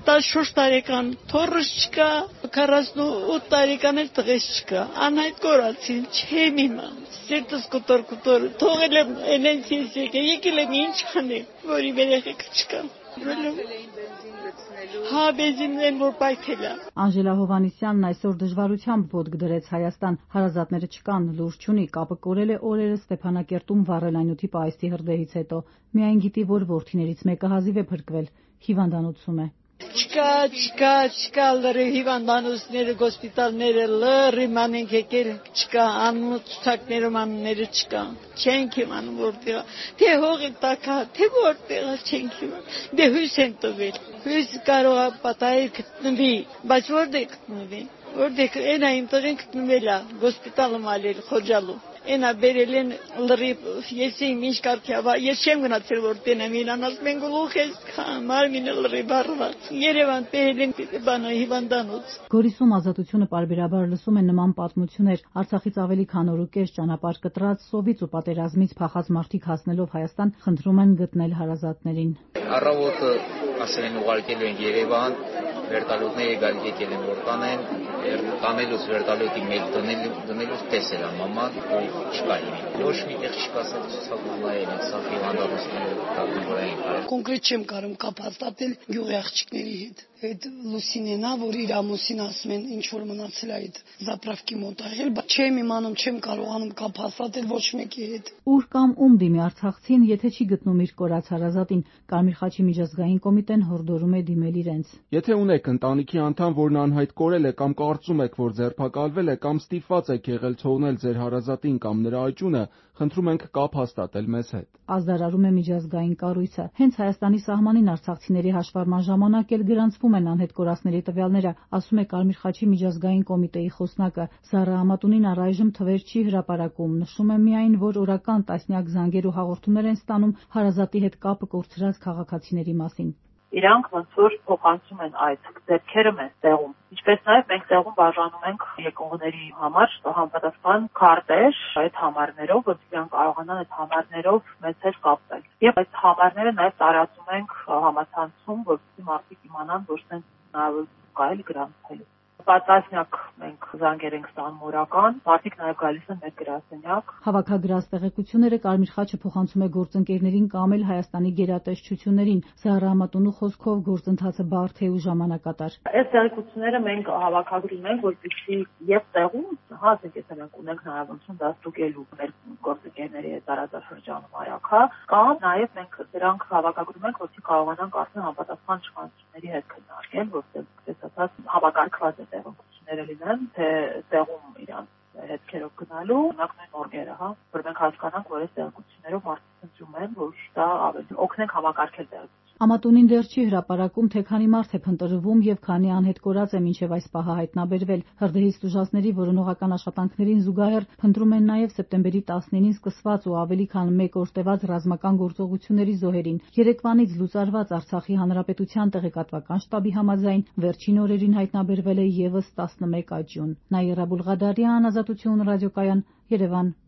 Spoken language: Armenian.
14 տարեկան թոռս չկա, 48 տարեկան էլ տղես չկա, անհայտ կորացին, չեմ իմանում, սիրտս կուտոր, թողել եմ էնենց ես եկել եմ ինչ անեմ, որի երեխեք չկա։ Հա, բենզինն որ պայթել է։ Անժելա Հովհաննիսյանն այսօր դժվարությամբ ոտք դրեց Հայաստան, հարազատները չկան, լուրջ չունի, կապը կորել է օրերս Ստեփանակերտում վառելանյութի պայթի հրդեհից հետո։ Միայն գիտի, որ որդիներից մեկը հազիվ է փրկվել, հիվանդանոցում է։ Չկա, լրիվ հիվանդանոցները, հոսպիտալները լրիվ մանենք եկել, չկա, անցուցակները մանները չկա, չենք իմանում որտեղ, թե հողի տակա, թե որտեղ չենք իմանում, դե հույս են տվել, հույս կարող է պատահել գտնվի, բայց որտեղ գտնվի, որտեղ այնա իմ տղեն գտնվել է, հոսպիտալը մալել, խոջալու։ Այնա բերել են լրիվ, ես իմ ինչ կարգի ավա, ես չեմ գնացել որ տենեմ իրան, ասում են գլուխ ես մարմինը լրիվ առված, Երևան բերել են բանա հիվանդանոց։ Գորիսում Ազատությունը պարբերաբար լսում է նման պատմություններ, Արցախից ավելի քան օր ու կես ճանապարհ կտրած, սովից ու պատերազմից փախած մարդիկ հասնելով Հայաստան խնդրում են գտնել հարազատներին։ Առավոտը ասել են ուղարկել են Երևան, վերտալյոտները գալի եկել են որ տանեն, տանելուց վերտալյոտի մեկ դնելուց տեսել է մաման, որ չկա հիմի։ Ոչ մի տեղ չկա սա ցուցակումնային, սա հիվանդանոցները կարգավորային։ Կոնկրետ չեմ կարող կապ հաստատել գյուղի աղջիկների հետ։ Այդ Լուսինեն է, որ իր ամուսին ասում են ինչ որ մնացել է այդ զապրավկի մոտ աղել, բայց չեմ իմանում, չեմ կարողանում կապ հաստատել ոչ մեկի հետ։ Ուր կամ ում դիմի արցախցին, եթե չի գտնում իր կորած հարազատին, Կարմիր խաչի միջազգային կոմիտեն հորդորում է դիմել իրենց։ Եթե ունեք ընտանիքի անդամ, որն անհայտ կորել է կամ կարծում եք, որ ձերբակալվել է կամ ստիպված եք եղել թողնել ձեր հարազատին կամ նրա այճունը, խնդրում ենք կապ հաստատել մեզ հետ։ Ազդարարում է միջազգային կառույցը։ Հենց Հայաստանի սահմանին արցախցիների հաշվառման ժամանակ էլ գրանցվում են անհետ կորածների տվյալները, ասում է Կարմիր խաչի միջազգային կոմիտեի խոսնակը։ Զառա Ամատունին առայժմ թվեր չի հրապարակում, նշում է միայն, որ օրական տասնյակ զանգեր ու հաղորդումներ են ստանում հարազատի հետ կապը կորցրած քաղաքացիների մասին։ Իրանք ոնց որ փոխանցում են այդ ձեռքերը մեզ տեղում։ Ինչպես նաև մենք տեղում բաժանում ենք եկողների համար համապատասխան քարտեր այդ համարներով, որ իրենք կարողանան այդ համարներով մեզ հետ կապվել։ Եվ այդ համարները նաև տարածում ենք համացանցում, որպեսզի մարդիկ իմանան, որ սենց հնարավորություն կա էլ գրանցելու։ Տասնյակ մենք զանգեր ենք ստանում օրական, մարդիկ նաև գալիս են մեր գրասենյակ։ Հավաքագրած տեղեկությունները Կարմիր խաչը փոխանցում է գործընկերներին կամ էլ Հայաստանի գերատեսչություններին։ Զառա Ամատունու խոսքով գործընթացը բարդ է ու ժամանակատար։ Այս տեղեկությունները մենք հավաքագրում ենք, որպեսզի եւ տեղում, ասենք եթե մենք ունենք հնարավորություն դա ստուգելու մեր գործընկերների հետ տարածաշրջանում արագա, կամ նաև մենք դրանք հավաքագրում ենք, որպեսզի կարողանանք արդեն համապատասխան իշխանությունների հետ քննարկել, որտեղ ասած հավաքարկված է տեղեկությունները լինեն, թե տեղում իրանց հետքերով գնալու, նույն օրգերը, որ մենք հասկանանք, որ այս տեղեկություններով մարդիկ ընտրում են, որ դա ավելի օգնենք համակարգել տեղեկությունները։ Ամատունին դեռ չի հրապարակում, թե քանի մարդ է փնտրվում եւ քանի անհետ կորած է մինչեւ այս պահը հայտնաբերվել։ Հրդեհից տուժածների որոնողական աշխատանքներին զուգահեռ փնտրում են նաեւ սեպտեմբերի 19-ին սկսված ու ավելի քան 1 օր տևած ռազմական գործողությունների զոհերին։ Երեկվանից լուծարված Արցախի հանրապետության տեղեկատվական շտաբի համաձայն վերջին օրերին հայտնաբերվել է եւս 11 աճյուն։ Նաիրա Բուլղադարյան, Ազատություն ռադիոկայան, Երևան։